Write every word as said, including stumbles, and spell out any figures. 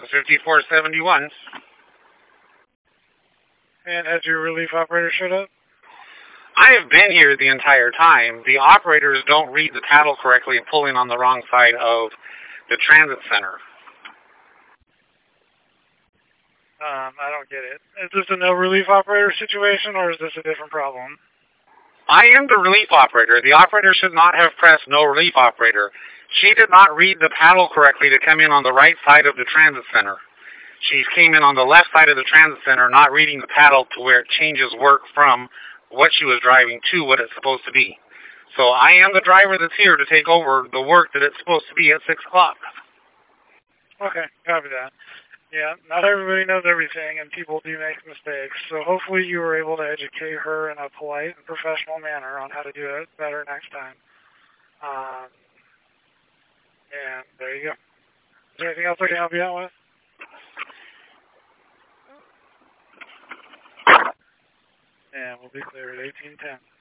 fifty-four seventy-one. And has your relief operator showed up? I have been here the entire time. The operators don't read the paddle correctly and pulling on the wrong side of the transit center. Um, I don't get it. Is this a no relief operator situation, or is this a different problem? I am the relief operator. The operator should not have pressed no relief operator. She did not read the paddle correctly to come in on the right side of the transit center. She came in on the left side of the transit center, not reading the paddle to where it changes work from what she was driving to what it's supposed to be. So I am the driver that's here to take over the work that it's supposed to be at six o'clock. Okay, copy that. Yeah, not everybody knows everything, and people do make mistakes. So hopefully you were able to educate her in a polite and professional manner on how to do it better next time. Um, and there you go. Is there anything else I can help you out with? And we'll be clear at eighteen ten.